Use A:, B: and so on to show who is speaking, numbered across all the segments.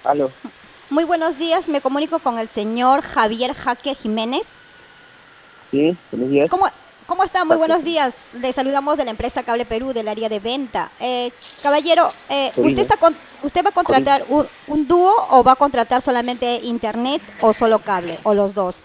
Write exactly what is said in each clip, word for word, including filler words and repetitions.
A: Aló,
B: Muy buenos días, me comunico con el señor Javier Jaque Jiménez.
A: sí, buenos días.
B: ¿Cómo, cómo está? Muy
A: Paco,
B: buenos días. Le saludamos de la empresa Cable Perú del área de venta. Eh, caballero, eh, ¿usted,
A: Corina,
B: está con- ¿usted va a
A: Corina.
B: contratar un, un dúo o va a contratar solamente internet o solo cable o los dos?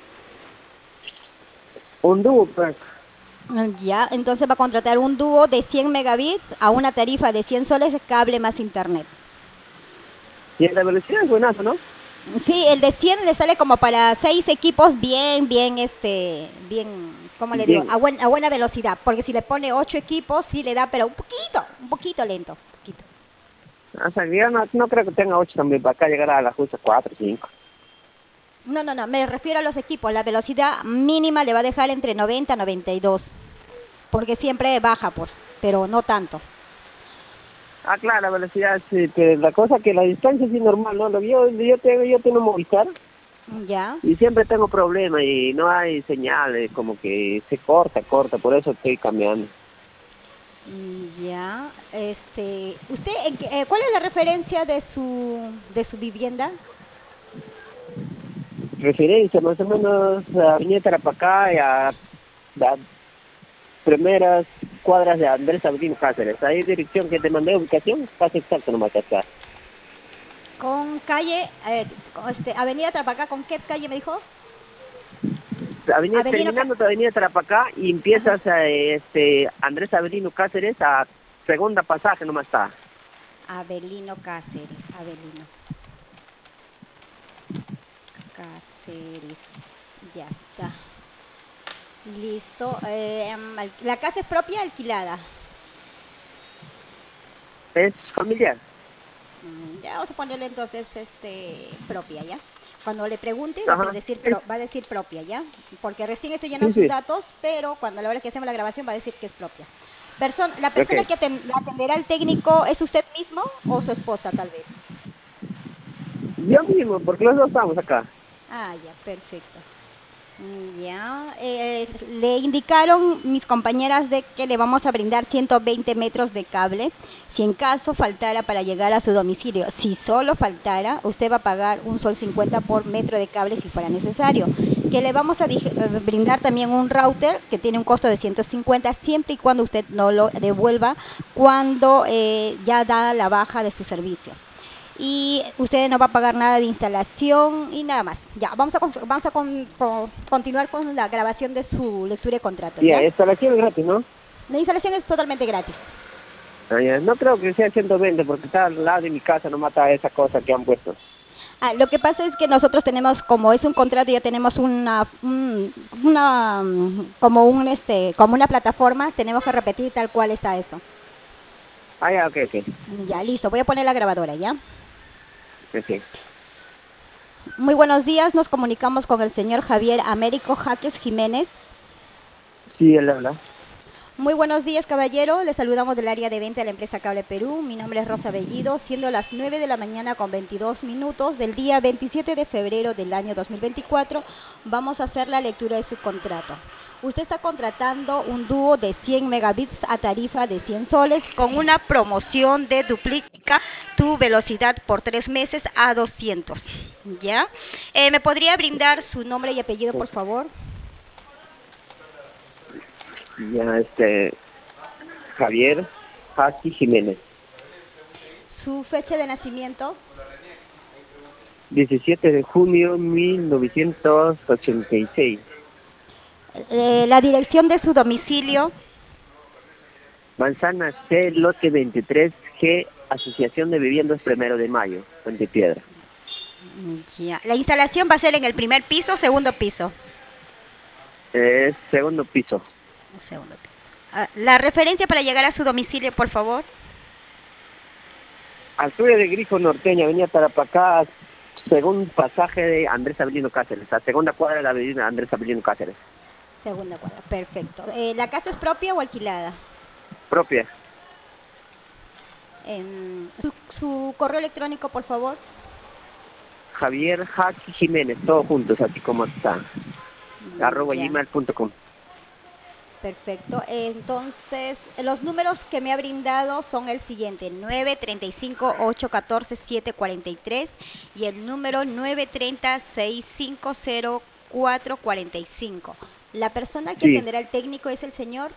A: Un dúo, pues.
B: Mm, Ya, entonces va a contratar un dúo de cien megabits a una tarifa de cien soles de cable más internet.
A: Y la velocidad es buenazo, ¿no?
B: Sí, el de cien le sale como para seis equipos bien, bien, este, bien, ¿cómo le digo?
A: Bien.
B: A, buen- a buena velocidad, porque si le pone ocho equipos, sí le da, pero un poquito, un poquito lento, un poquito.
A: O sea, yo no, no creo que tenga ocho también, para acá llegar a la justa cuatro, cinco.
B: No, no, no, me refiero a los equipos, la velocidad mínima le va a dejar entre noventa y noventa y dos, porque siempre baja, pues, pero no tanto.
A: Ah, claro, la velocidad, sí, pero la cosa que la distancia sí es normal, ¿no? Lo que Yo, yo tengo, yo tengo Movistar
B: Ya,
A: y siempre tengo problemas y no hay señales, como que se corta, corta, por eso estoy cambiando.
B: mm, ya, este, ¿usted, en qué- eh, cuál es la referencia de su, de su vivienda?
A: Referencia, más o menos, a Avenida Tarapacá y a las primeras cuadras de Andrés Sabino Cáceres. Ahí dirección que te mandé, ubicación, casi exacto nomás que está.
B: Con calle, eh, con, este, Avenida Trapacá, ¿con qué calle me dijo?
A: Avenida,
B: Avenida, Ca-
A: terminando tu avenida Tarapacá y
B: ajá,
A: empiezas a este Andrés Avelino Cáceres a segunda pasaje nomás está.
B: Avelino Cáceres, Avelino Cáceres, ya está. Listo. Eh, em, al- ¿la casa es propia o alquilada?
A: Es familiar.
B: Mm, Ya vamos a ponerle entonces este propia, ¿ya? Cuando le pregunte va a
A: Ajá.
B: decir
A: Es-
B: pro- va a decir propia, ¿ya? Porque recién estoy llenando
A: sí,
B: sus
A: sí.
B: datos, pero cuando a la hora que hacemos la grabación va a decir que es propia. Person- ¿La
A: Ok.
B: persona que aten- la atenderá el técnico es usted mismo o su esposa tal vez?
A: Yo mismo, porque los dos estamos acá.
B: Ah, ya, perfecto. Mm, Ya, eh, le indicaron mis compañeras de que le vamos a brindar ciento veinte metros de cable si en caso faltara para llegar a su domicilio. Si solo faltara, usted va a pagar un sol cincuenta por metro de cable si fuera necesario. Que le vamos a dij- eh, brindar también un router que tiene un costo de ciento cincuenta siempre y cuando usted no lo devuelva cuando eh, ya da la baja de su servicio y usted no va a pagar nada de instalación y nada más. Ya, vamos a, vamos a con- con- continuar con la grabación de su lectura de contrato,
A: Ya,
B: ¿ya?
A: instalación es gratis, ¿no?
B: La instalación es totalmente gratis.
A: Ah, ya. No creo que sea ciento veinte porque está al lado de mi casa, no mata esa cosa que han puesto.
B: Ah, lo que pasa es que nosotros tenemos, como es un contrato, ya tenemos una, un- una, mm, como un, este, como una plataforma, tenemos que repetir tal cual está eso.
A: Ah, ya, ok, ok.
B: Ya, listo, voy a poner la grabadora, ¿ya?
A: Ok.
B: Muy buenos días, nos comunicamos con el señor Javier Américo Jaques Jiménez.
A: Sí, él habla.
B: Muy buenos días, caballero. Les saludamos del área de venta de la empresa Cable Perú. Mi nombre es Rosa Bellido, siendo las nueve de la mañana con veintidós minutos del día veintisiete de febrero del año dos mil veinticuatro. Vamos a hacer la lectura de su contrato. Usted está contratando un dúo de cien megabits a tarifa de cien soles con una promoción de duplica tu velocidad por tres meses a doscientos. ¿Ya? Eh, ¿Me podría brindar su nombre y apellido, por favor?
A: Ya, este, Javier Haki Jiménez.
B: Su fecha de nacimiento.
A: diecisiete de junio mil novecientos ochenta y seis.
B: Eh, la dirección de su domicilio.
A: Manzana C, lote veintitrés G, Asociación de Viviendas Primero de Mayo, Puente Piedra.
B: Ya. La instalación va a ser en el primer piso o segundo piso.
A: Es segundo piso.
B: Segundo piso. Ah, la referencia para llegar a su domicilio, por favor.
A: Altura de Grifo Norteña, Avenida Tarapacá, segundo pasaje de Andrés Avelino Cáceres, la segunda cuadra de la avenida Andrés Avelino Cáceres.
B: Segunda cuadra, perfecto. Eh, ¿La casa es propia o alquilada?
A: Propia.
B: En, su, su correo electrónico, por favor.
A: Javier Haki Jiménez, todos juntos, así como está. Arroba
B: Ya,
A: gmail punto com.
B: Perfecto. Entonces, los números que me ha brindado son el siguiente: nueve treinta y cinco, ocho catorce, siete cuarenta y tres y el número nueve treinta, seis cincuenta, cuatro cuarenta y cinco. La persona que
A: Sí.
B: atenderá al técnico es el señor.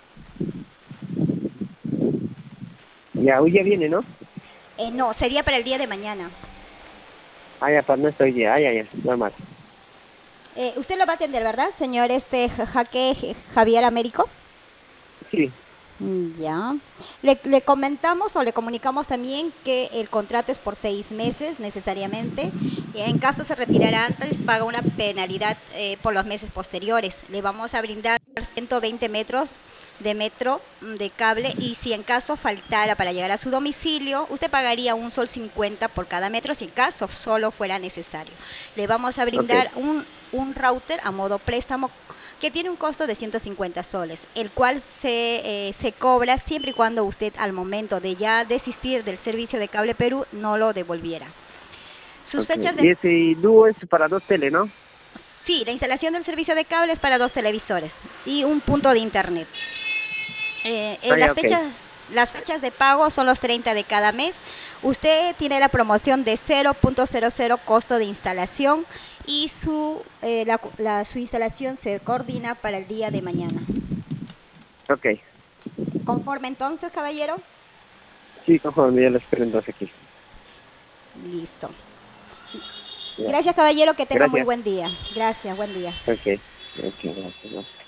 A: Ya, hoy ya viene, ¿no?
B: Eh, no, sería para el día de mañana.
A: Ah, ya, para no estoy ya, ah, ya, ya, normal.
B: Eh, usted lo va a atender, ¿verdad, señor este Ja- Jaque J- Javier Américo?
A: Sí,
B: Mm, Ya. Le, le comentamos o le comunicamos también que el contrato es por seis meses necesariamente. Y en caso se retirara antes, paga una penalidad eh, por los meses posteriores. Le vamos a brindar ciento veinte metros de metro mm, de cable y si en caso faltara para llegar a su domicilio, usted pagaría un sol cincuenta por cada metro si en caso solo fuera necesario. Le vamos a
A: ok,
B: brindar un, un router a modo préstamo que tiene un costo de ciento cincuenta soles, el cual se, eh, se cobra siempre y cuando usted al momento de ya desistir del servicio de Cable Perú no lo devolviera. Sus
A: ok.
B: fechas de...
A: Y ese dúo es para dos tele, ¿no?
B: Sí, la instalación del servicio de cable es para dos televisores y un punto de internet. Eh, eh,
A: Ah, ya,
B: las
A: ok.
B: fechas, las fechas de pago son los treinta de cada mes. Usted tiene la promoción de cero punto cero cero costo de instalación y su, eh, la, la- su instalación se coordina para el día de mañana.
A: Ok.
B: ¿Conforme entonces, caballero?
A: Sí, conforme, ya lo espero entonces aquí.
B: Listo.
A: Ya.
B: Gracias, caballero, que tenga muy
A: Gracias.
B: buen día. Gracias, buen día.
A: Ok. Ok, gracias.